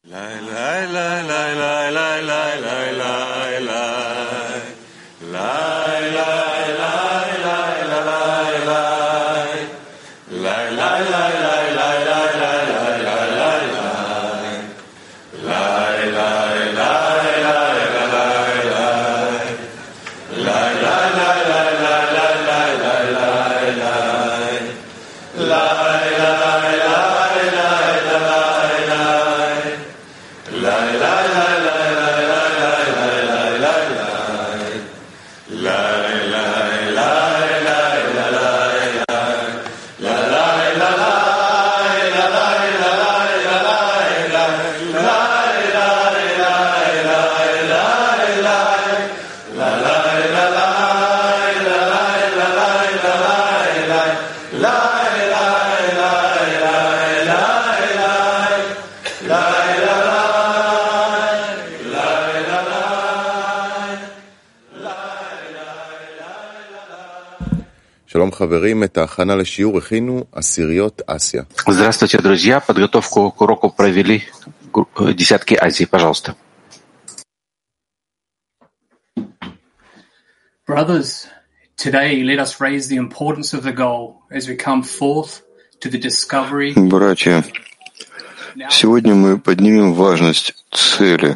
Здравствуйте, друзья. Подготовку к уроку провели десятки Азии. Пожалуйста. Brothers, today let us raise the importance of the goal as we come forth to the discovery. Братья, сегодня мы поднимем важность цели,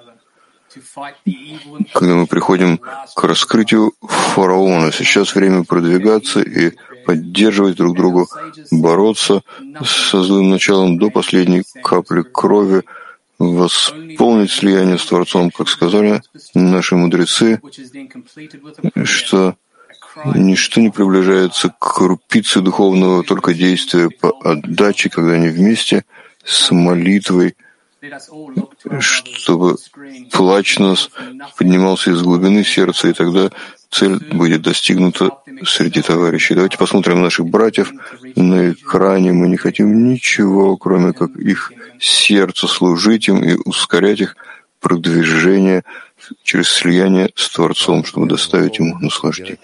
когда мы приходим к раскрытию фараона. Сейчас время продвигаться и поддерживать друг друга, бороться со злым началом до последней капли крови, восполнить слияние с Творцом, как сказали наши мудрецы, что ничто не приближается к крупице духовного, только действия по отдаче, когда они вместе с молитвой, чтобы плач нас поднимался из глубины сердца, и тогда цель будет достигнута среди товарищей. Давайте посмотрим на наших братьев на экране. Мы не хотим ничего, кроме как их сердце, служить им и ускорять их продвижение через слияние с Творцом, чтобы доставить ему наслаждение.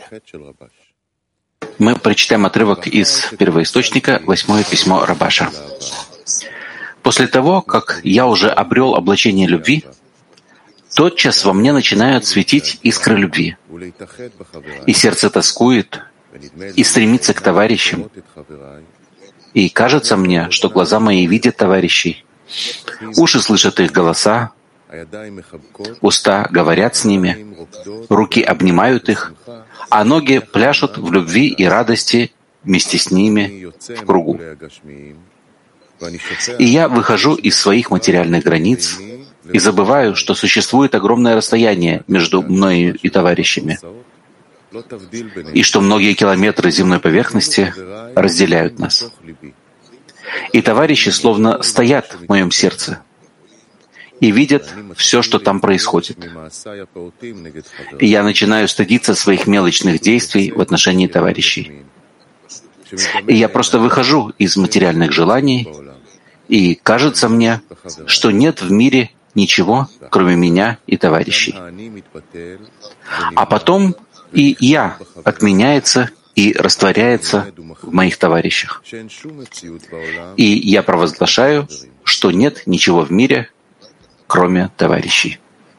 Мы прочитаем отрывок из первоисточника, 8 письмо Рабаша. После того, как я уже обрел облачение любви, тотчас во мне начинают светить искры любви, и сердце тоскует и стремится к товарищам, и кажется мне, что глаза мои видят товарищей, уши слышат их голоса, уста говорят с ними, руки обнимают их, а ноги пляшут в любви и радости вместе с ними в кругу. И я выхожу из своих материальных границ и забываю, что существует огромное расстояние между мною и товарищами, и что многие километры земной поверхности разделяют нас. И товарищи словно стоят в моем сердце и видят все, что там происходит. И я начинаю стыдиться своих мелочных действий в отношении товарищей. И я просто выхожу из материальных желаний, и кажется мне, что нет в мире ничего, кроме меня и товарищей. А потом и я отменяется и растворяется в моих товарищах. И я провозглашаю, что нет ничего в мире, кроме товарищей.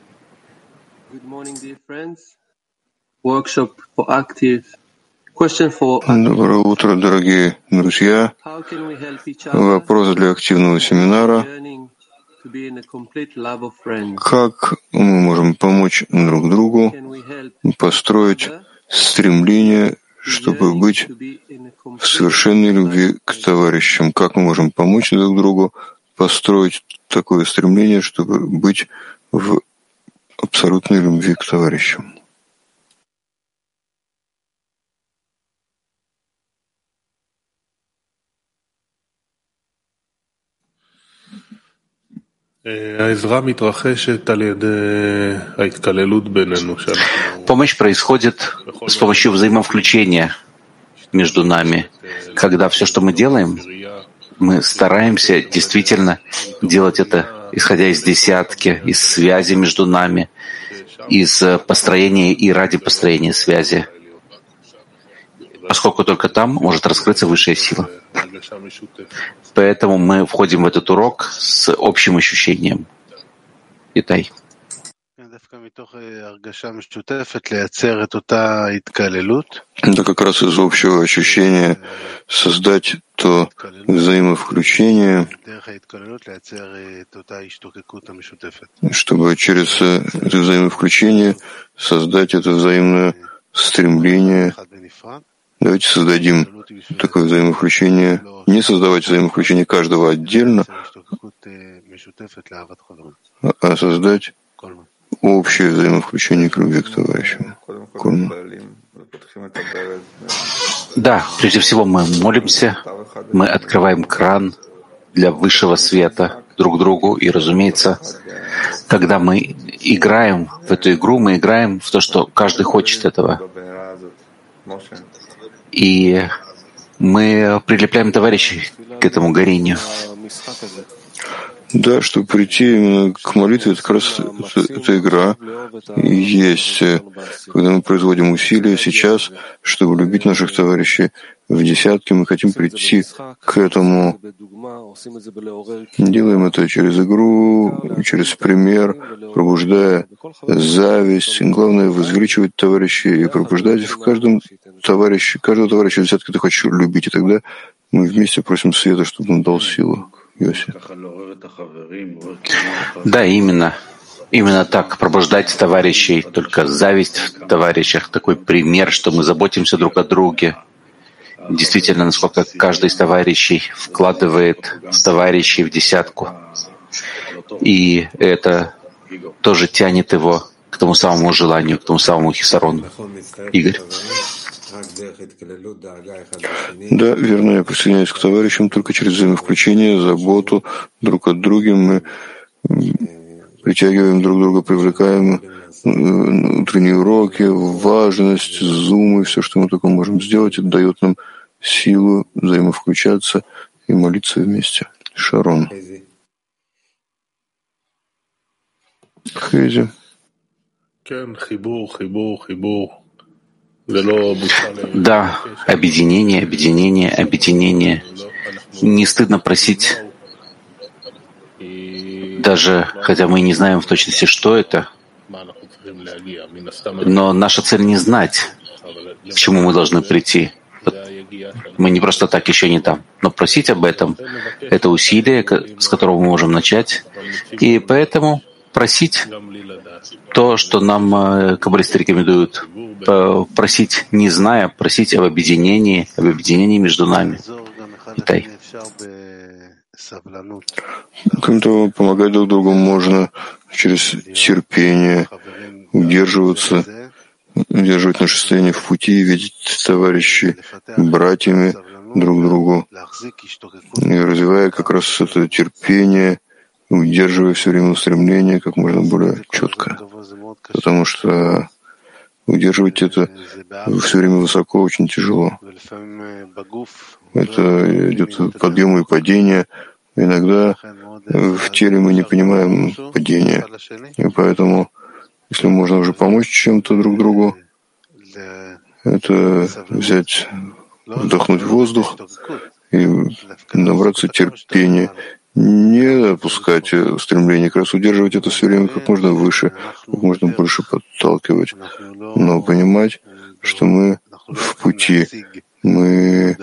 Доброе утро, дорогие друзья. Вопрос для активного семинара. Как мы можем помочь друг другу построить стремление, чтобы быть в совершенной любви к товарищам? Как мы можем помочь друг другу построить такое стремление, чтобы быть в абсолютной любви к товарищам? Помощь происходит с помощью взаимовключения между нами. Когда все, что мы делаем, мы стараемся действительно делать это, исходя из десятки, из связи между нами, из построения и ради построения связи. поскольку только там может раскрыться высшая сила. Поэтому мы входим в этот урок с общим ощущением. Итай. Это как раз из общего ощущения создать то взаимовключение, чтобы через это взаимовключение создать это взаимное стремление. Давайте создадим такое взаимовключение, не создавать взаимовключение каждого отдельно, а создать общее взаимовключение к любви к товарищам. Да, прежде всего мы молимся, мы открываем кран для высшего света друг другу, и, разумеется, когда мы играем в эту игру, мы играем в то, что каждый хочет этого. И мы прилепляем товарищей к этому горению. Да, чтобы прийти именно к молитве, это как раз эта игра есть, когда мы производим усилия сейчас, чтобы любить наших товарищей в десятки, мы хотим прийти к этому. Делаем это через игру, через пример, пробуждая зависть. Главное — возвеличивать товарищей и пробуждать в каждого товарища десятки ты хочешь любить, и тогда мы вместе просим света, чтобы он дал силу. Йоси. Да, именно так, пробуждать товарищей, только зависть в товарищах, такой пример, что мы заботимся друг о друге. Действительно, насколько каждый из товарищей вкладывает в товарищей в десятку. И это тоже тянет его к тому самому желанию, к тому самому хисарону. Игорь. Да, верно, я присоединяюсь к товарищам только через взаимовключение, заботу друг от друга. Мы притягиваем друг друга, привлекаем утренние уроки, важность, зумы, все, что мы только можем сделать, это дает нам силу взаимовключаться и молиться вместе. Шарон. Хейзи. Да, объединение. Не стыдно просить, даже хотя мы не знаем в точности, что это, но наша цель не знать, к чему мы должны прийти. Мы не просто так еще не там, но просить об этом — это усилие, с которого мы можем начать, и поэтому просить то, что нам каббалисты рекомендуют, просить не зная, просить об объединении между нами. Итай. Кроме того, помогать друг другу можно через терпение, удерживать наше состояние в пути, видеть товарищей братьями друг другу, и развивая как раз это терпение, удерживая все время устремление как можно более четко. Потому что удерживать это все время высоко очень тяжело. Это идет подъем и падение. Иногда в теле мы не понимаем падения. И поэтому, если можно уже помочь чем-то друг другу, это взять, вдохнуть воздух и набраться терпения. Не опускать стремление, как раз удерживать это все время как можно выше, как можно больше подталкивать, но понимать, что мы в пути, мы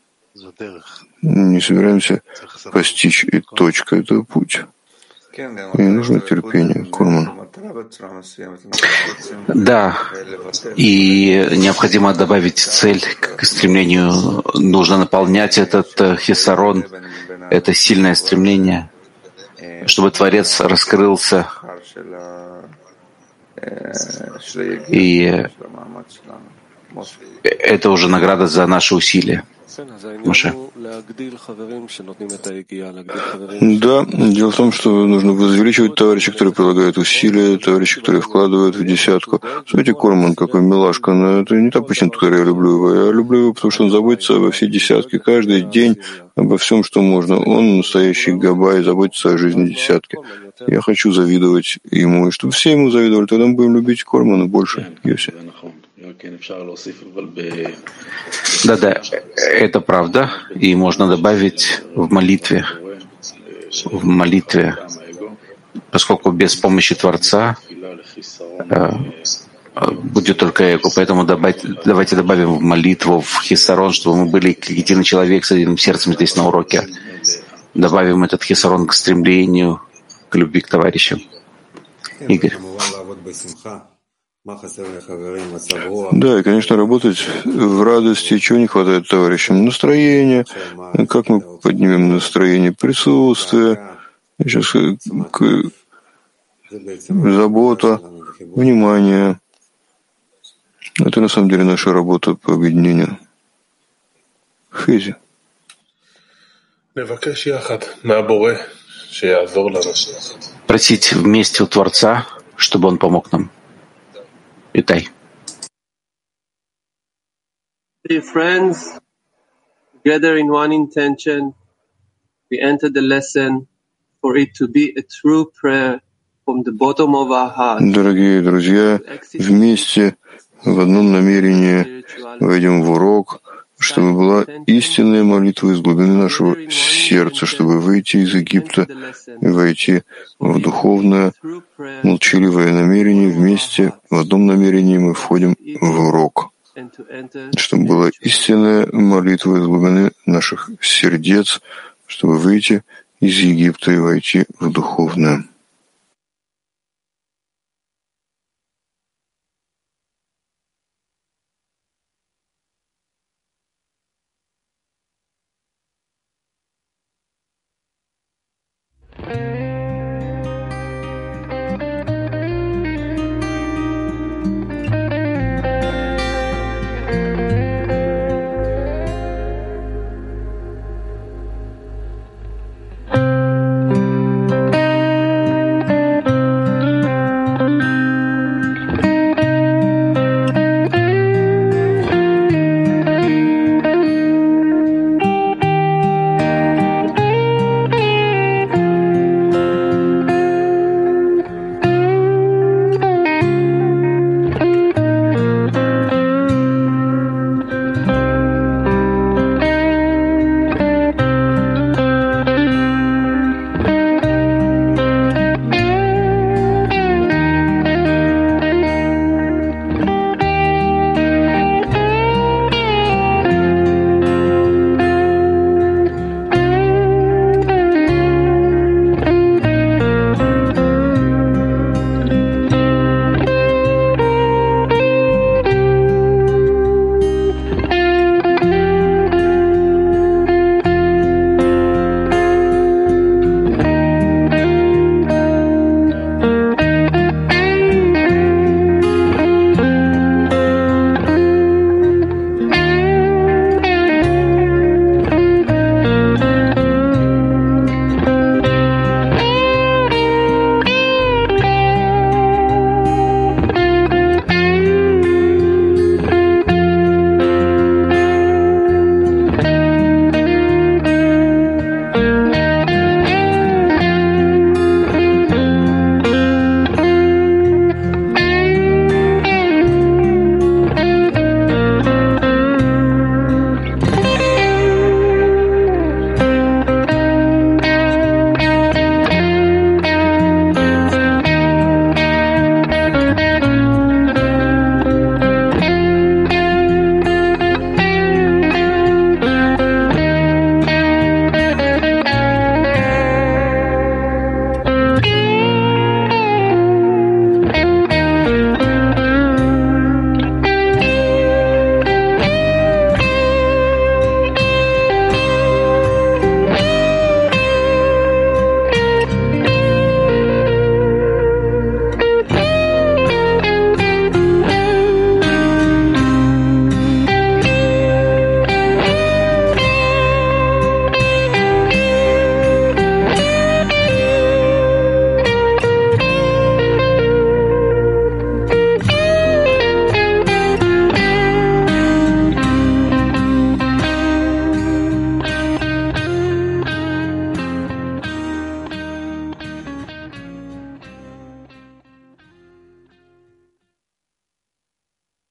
не собираемся постичь и точка, это путь. И нужно терпение, Курман. Да, и необходимо добавить цель к стремлению. Нужно наполнять этот хисарон, это сильное стремление, чтобы Творец раскрылся. И это уже награда за наши усилия. Моше. Да, дело в том, что нужно возвеличивать товарищей, которые прилагают усилия, товарищей, которые вкладывают в десятку. Смотрите, Корман, какой милашка, но это не та причина, по которой я люблю его. Я люблю его, потому что он заботится обо всей десятке, каждый день обо всем, что можно. Он настоящий габай, заботится о жизни десятки. Я хочу завидовать ему, и чтобы все ему завидовали, тогда мы будем любить Кормана больше. Йоси. Да-да, это правда, и можно добавить в молитве, поскольку без помощи Творца э, будет только эго. Поэтому давайте добавим в молитву, в хисарон, чтобы мы были как единый человек с единым сердцем здесь на уроке. Добавим этот хисарон к стремлению, к любви к товарищам. Игорь. Да, и, конечно, работать в радости. Чего не хватает товарищам? Настроения. Как мы поднимем настроение присутствия? Сейчас забота, внимание. Это на самом деле наша работа по объединению. Хези. Просить вместе у Творца, чтобы Он помог нам. Итай. Dear friends, together in one intention, we enter the lesson for it to be a true prayer from the bottom of our heart. Дорогие друзья, вместе в одном намерении войдем в урок, чтобы была истинная молитва из глубины нашего сердца, чтобы выйти из Египта и войти в духовное, молчаливое намерение. Вместе в одном намерении мы входим в урок, чтобы была истинная молитва из глубины наших сердец, чтобы выйти из Египта и войти в духовное.